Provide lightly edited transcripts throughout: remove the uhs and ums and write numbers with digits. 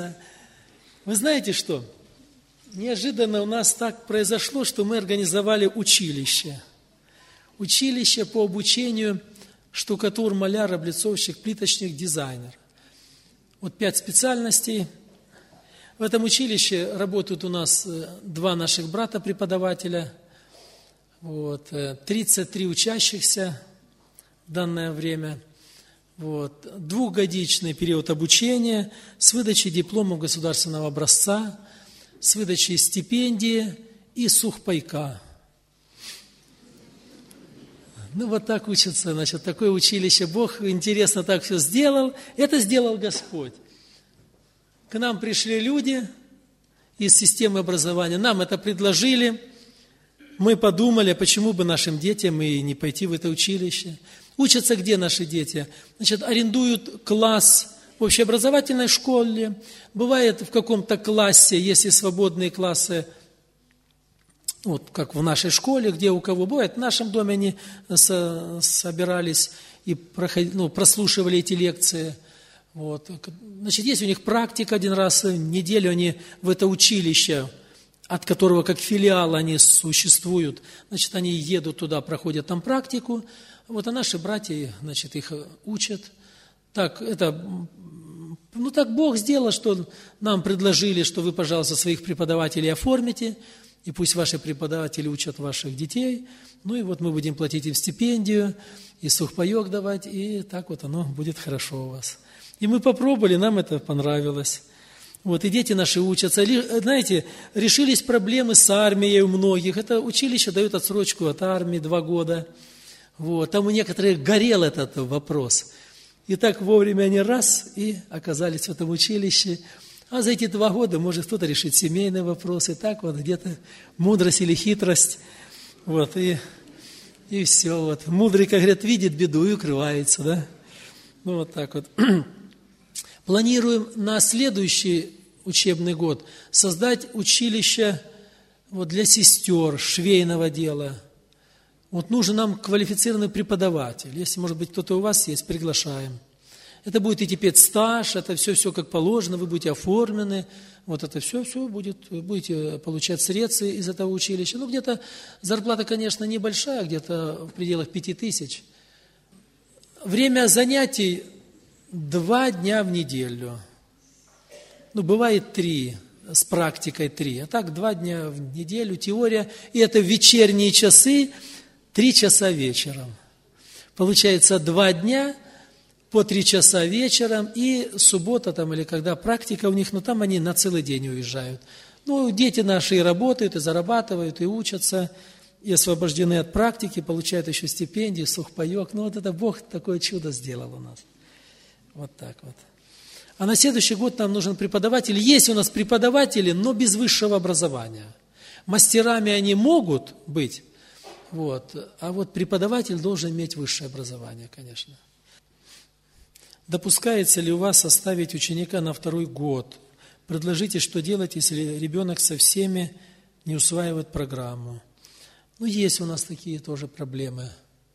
Вы знаете что? Неожиданно у нас так произошло, что мы организовали училище. Училище по обучению штукатур, маляр, облицовщик, плиточник, дизайнер. Вот 5 специальностей. В этом училище работают у нас 2 наших брата-преподавателя, 33 учащихся в данное время. 2-годичный период обучения с выдачей дипломов государственного образца, с выдачей стипендии и сухпайка. Вот так учатся, значит, такое училище. Бог интересно так все сделал. Это сделал Господь. К нам пришли люди из системы образования, нам это предложили. Мы подумали, почему бы нашим детям и не пойти в это училище. Учатся где наши дети? Значит, арендуют класс в общеобразовательной школе. Бывает в каком-то классе, если свободные классы, вот как в нашей школе, где у кого бывает, в нашем доме они собирались и прослушивали эти лекции. Значит, есть у них практика 1 раз в неделю, они в это училище, от которого как филиал они существуют, значит, они едут туда, проходят там практику, а наши братья, значит, их учат. Так Бог сделал, что нам предложили, что вы, пожалуйста, своих преподавателей оформите, и пусть ваши преподаватели учат ваших детей, мы будем платить им стипендию, и сухпайок давать, и так оно будет хорошо у вас. И мы попробовали, нам это понравилось. И дети наши учатся. Знаете, решились проблемы с армией у многих. Это училище дает отсрочку от армии 2 года. Там у некоторых горел этот вопрос. И так вовремя они и оказались в этом училище. А за эти 2 года может кто-то решить семейные вопросы. Так где-то мудрость или хитрость. И все. Мудрый, как говорят, видит беду и укрывается. Да? Так. Планируем на следующий учебный год создать училище для сестер швейного дела. Нужен нам квалифицированный преподаватель. Если, может быть, кто-то у вас есть, приглашаем. Это будет идти педстаж, это все как положено, вы будете оформлены. Это все будет, вы будете получать средства из этого училища. Где-то зарплата, конечно, небольшая, где-то в пределах 5000. Время занятий 2 дня в неделю. Бывает 3, с практикой 3. А так 2 дня в неделю, теория. И это вечерние часы, 3 часа вечером. Получается 2 дня по 3 часа вечером. И суббота или когда практика у них, там они на целый день уезжают. Дети наши и работают, и зарабатывают, и учатся, и освобождены от практики, получают еще стипендии, сухпайок. Это Бог такое чудо сделал у нас. Так. А на следующий год нам нужен преподаватель. Есть у нас преподаватели, но без высшего образования. Мастерами они могут быть, а преподаватель должен иметь высшее образование, конечно. Допускается ли у вас оставить ученика на 2-й год? Предложите, что делать, если ребенок со всеми не усваивает программу. Есть у нас такие тоже проблемы.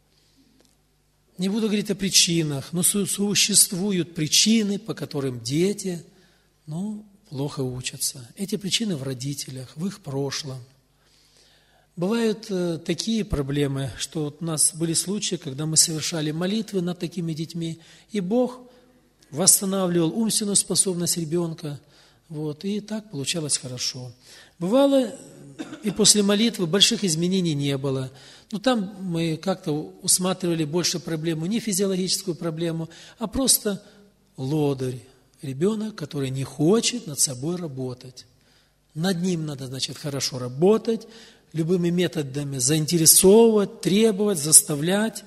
Не буду говорить о причинах, но существуют причины, по которым дети, плохо учатся. Эти причины в родителях, в их прошлом. Бывают такие проблемы, что у нас были случаи, когда мы совершали молитвы над такими детьми, и Бог восстанавливал умственную способность ребенка, и так получалось хорошо. Бывало, и после молитвы больших изменений не было. Там мы как-то усматривали больше проблему, не физиологическую проблему, а просто лодырь. Ребенок, который не хочет над собой работать. Над ним надо, хорошо работать, любыми методами заинтересовывать, требовать, заставлять.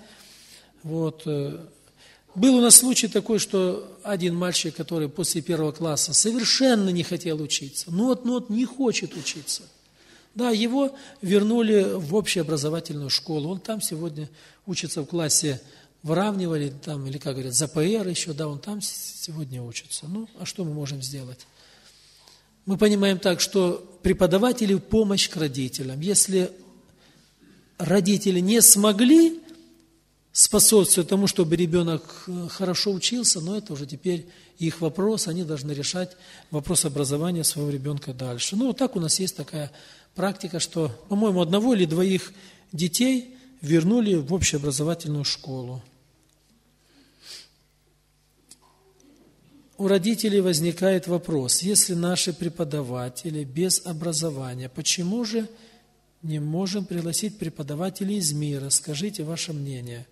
Был у нас случай такой, что один мальчик, который после 1 класса совершенно не хотел учиться, не хочет учиться. Да, его вернули в общеобразовательную школу. Он там сегодня учится в классе выравнивали, или, как говорят, ЗПР еще, он там сегодня учится. А что мы можем сделать? Мы понимаем так, что преподаватели в помощь к родителям. Если родители не смогли способствует тому, чтобы ребенок хорошо учился, но это уже теперь их вопрос, они должны решать вопрос образования своего ребенка дальше. Ну, вот так у нас есть такая практика, что, по-моему, 1 или 2 детей вернули в общеобразовательную школу. У родителей возникает вопрос, если наши преподаватели без образования, почему же не можем пригласить преподавателей из мира? Скажите ваше мнение.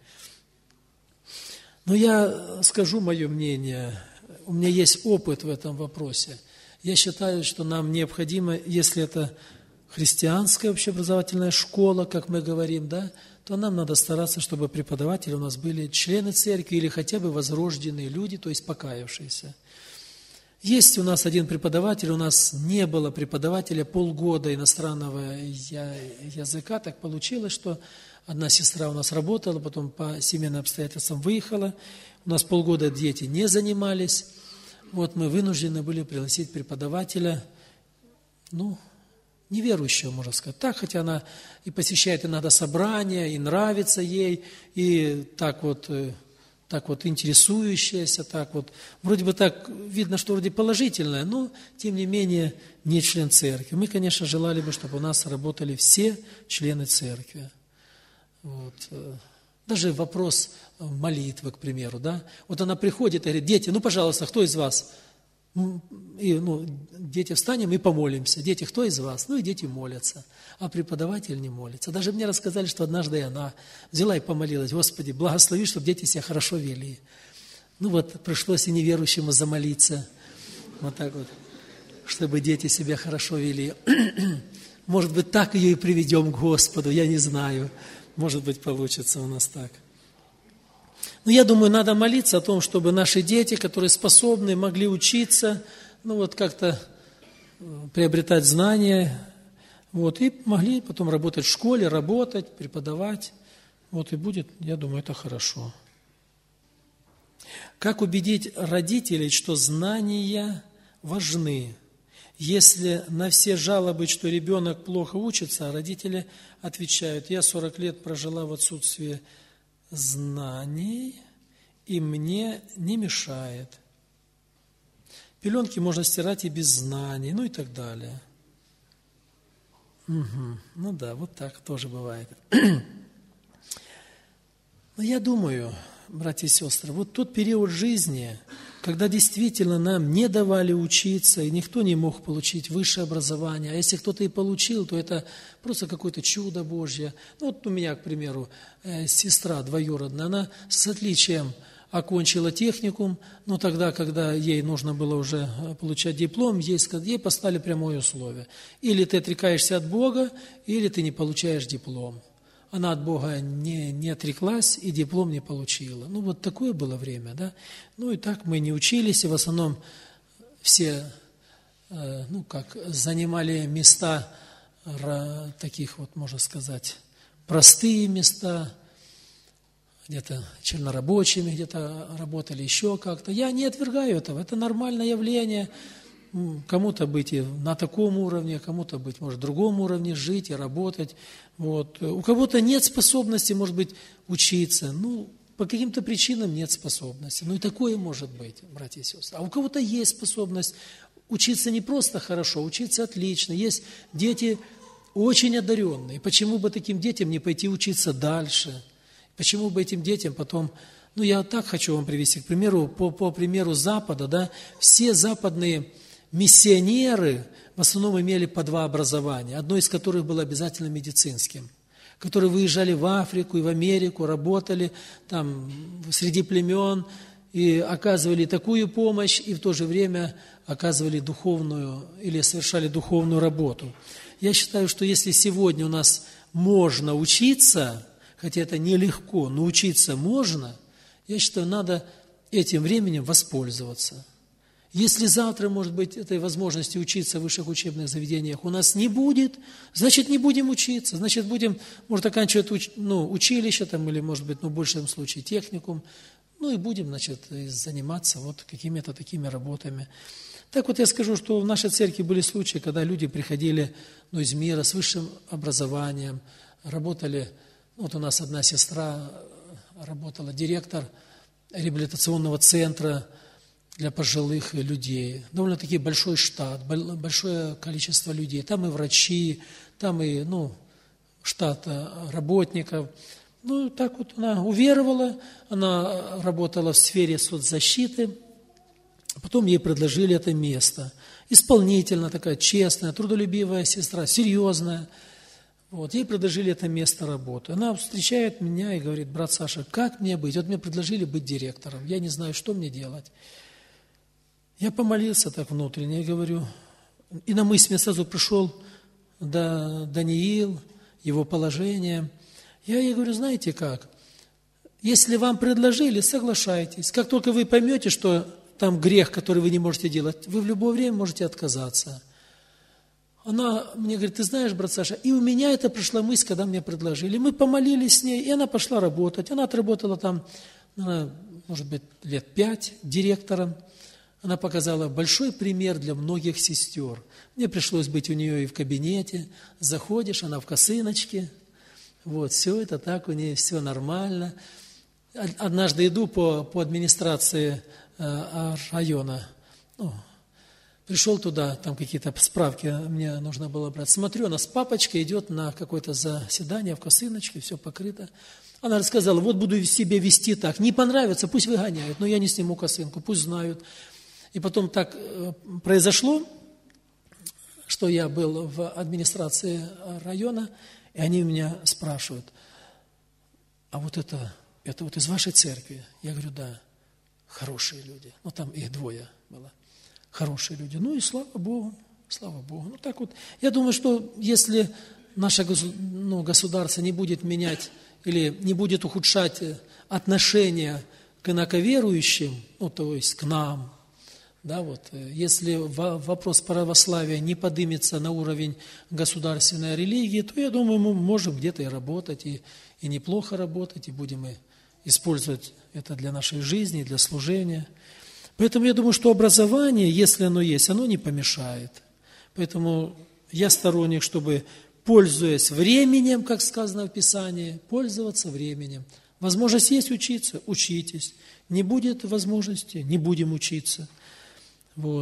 Но я скажу мое мнение. У меня есть опыт в этом вопросе. Я считаю, что нам необходимо, если это христианская общеобразовательная школа, как мы говорим, да, то нам надо стараться, чтобы преподаватели у нас были члены церкви или хотя бы возрожденные люди, то есть покаявшиеся. Есть у нас один преподаватель, у нас не было преподавателя полгода иностранного языка. Так получилось, что одна сестра у нас работала, потом по семейным обстоятельствам выехала. У нас полгода дети не занимались. Вот мы вынуждены были пригласить преподавателя, неверующего, можно сказать. Так, хотя она и посещает иногда собрания, и нравится ей, и так вот интересующаяся, так вот. Вроде бы так видно, что вроде положительное, но, тем не менее, не член церкви. Мы, конечно, желали бы, чтобы у нас работали все члены церкви. Вот. Даже вопрос молитвы, к примеру, да. Вот она приходит и говорит: дети, пожалуйста, кто из вас? И, дети, встанем и помолимся. Дети, кто из вас? И дети молятся. А преподаватель не молится. Даже мне рассказали, что однажды она взяла и помолилась: Господи, благослови, чтобы дети себя хорошо вели. Пришлось и неверующему замолиться. Вот так вот, чтобы дети себя хорошо вели. Может быть, так ее и приведем к Господу, я не знаю. Может быть, получится у нас так. Но я думаю, надо молиться о том, чтобы наши дети, которые способны, могли учиться, как-то приобретать знания, и могли потом работать в школе, работать, преподавать. И будет, я думаю, это хорошо. Как убедить родителей, что знания важны? Если на все жалобы, что ребенок плохо учится, родители отвечают: я 40 лет прожила в отсутствии знаний, и мне не мешает. Пеленки можно стирать и без знаний, и так далее. Вот так тоже бывает. Но я думаю, братья и сестры, тот период жизни, когда действительно нам не давали учиться, и никто не мог получить высшее образование, а если кто-то и получил, то это просто какое-то чудо Божье. У меня, к примеру, сестра двоюродная, она с отличием окончила техникум, но тогда, когда ей нужно было уже получать диплом, ей поставили прямое условие: или ты отрекаешься от Бога, или ты не получаешь диплом. Она от Бога не отреклась и диплом не получила. Такое было время, да. И так мы не учились, и в основном все, занимали места таких, можно сказать, простые места, где-то чернорабочими, где-то работали еще как-то. Я не отвергаю этого, это нормальное явление. Кому-то быть и на таком уровне, кому-то быть, может, в другом уровне, жить и работать. У кого-то нет способности, может быть, учиться. По каким-то причинам нет способности. И такое может быть, братья и сестры. А у кого-то есть способность учиться не просто хорошо, учиться отлично. Есть дети очень одаренные. Почему бы таким детям не пойти учиться дальше? Почему бы этим детям потом... я так хочу вам привести, к примеру, по примеру Запада, да, все западные миссионеры в основном имели по 2 образования, одно из которых было обязательно медицинским, которые выезжали в Африку и в Америку, работали там среди племен и оказывали такую помощь, и в то же время оказывали духовную или совершали духовную работу. Я считаю, что если сегодня у нас можно учиться, хотя это нелегко, но учиться можно, я считаю, надо этим временем воспользоваться. Если завтра, может быть, этой возможности учиться в высших учебных заведениях у нас не будет, значит, не будем учиться, значит, будем, может, оканчивать училище, или, может быть, в большем случае техникум, и будем, заниматься какими-то такими работами. Так я скажу, что в нашей церкви были случаи, когда люди приходили из мира с высшим образованием, работали. У нас одна сестра работала директор реабилитационного центра для пожилых людей. Довольно-таки большой штат, большое количество людей. Там и врачи, там и штат работников. Так вот она уверовала, она работала в сфере соцзащиты. Потом ей предложили это место. Исполнительная такая, честная, трудолюбивая сестра, серьезная. Ей предложили это место работы. Она встречает меня и говорит: брат Саша, как мне быть? Мне предложили быть директором. Я не знаю, что мне делать. Я помолился так внутренне, я говорю, и на мысль мне сразу пришел Даниил, его положение. Я ей говорю: знаете как, если вам предложили, соглашайтесь. Как только вы поймете, что там грех, который вы не можете делать, вы в любое время можете отказаться. Она мне говорит: ты знаешь, брат Саша, и у меня это пришла мысль, когда мне предложили. Мы помолились с ней, и она пошла работать. Она отработала там, может быть, лет 5 директором. Она показала большой пример для многих сестер. Мне пришлось быть у нее и в кабинете. Заходишь, она в косыночке. Все это так, у нее все нормально. Однажды иду по администрации района. Пришел туда, там какие-то справки мне нужно было брать. Смотрю, она с папочкой идет на какое-то заседание в косыночке, все покрыто. Она рассказала: буду себя вести так. Не понравится, пусть выгоняют, но я не сниму косынку, пусть знают. И потом так произошло, что я был в администрации района, и они меня спрашивают: а это из вашей церкви? Я говорю: да, хорошие люди. Там их 2 было. Хорошие люди. И слава Богу. Так вот. Я думаю, что если наше государство не будет менять или не будет ухудшать отношения к инаковерующим, то есть к нам, если вопрос православия не поднимется на уровень государственной религии, то, я думаю, мы можем где-то и работать, и неплохо работать, и будем использовать это для нашей жизни, для служения. Поэтому я думаю, что образование, если оно есть, оно не помешает. Поэтому я сторонник, чтобы, пользуясь временем, как сказано в Писании, пользоваться временем. Возможность есть учиться – учитесь. Не будет возможности – не будем учиться. Но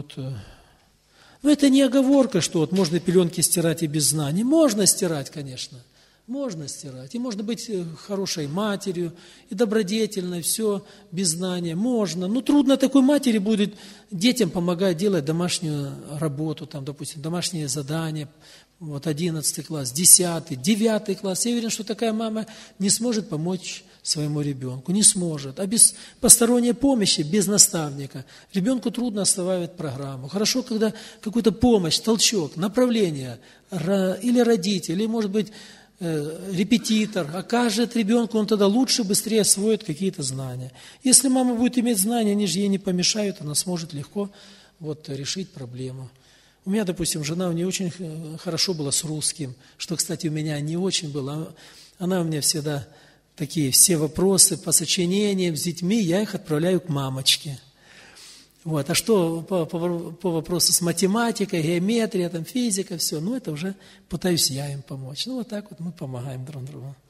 это не оговорка, что можно пеленки стирать и без знаний. Можно стирать, конечно. Можно стирать. И можно быть хорошей матерью, и добродетельной, все без знания. Можно. Трудно такой матери будет детям помогать делать домашнюю работу, допустим, домашние задания. 11 класс, 10, 9 класс. Я уверен, что такая мама не сможет помочь своему ребенку. Не сможет. А без посторонней помощи, без наставника, ребенку трудно осваивать программу. Хорошо, когда какую-то помощь, толчок, направление, или родитель, или, может быть, репетитор окажет ребенку, он тогда лучше, быстрее освоит какие-то знания. Если мама будет иметь знания, они же ей не помешают, она сможет легко решить проблему. У меня, допустим, жена, у нее очень хорошо было с русским, что, кстати, у меня не очень было. Она у меня всегда такие все вопросы по сочинениям с детьми, я их отправляю к мамочке. А что по вопросу с математикой, геометрия, физика, все, это уже пытаюсь я им помочь. Так мы помогаем друг другу.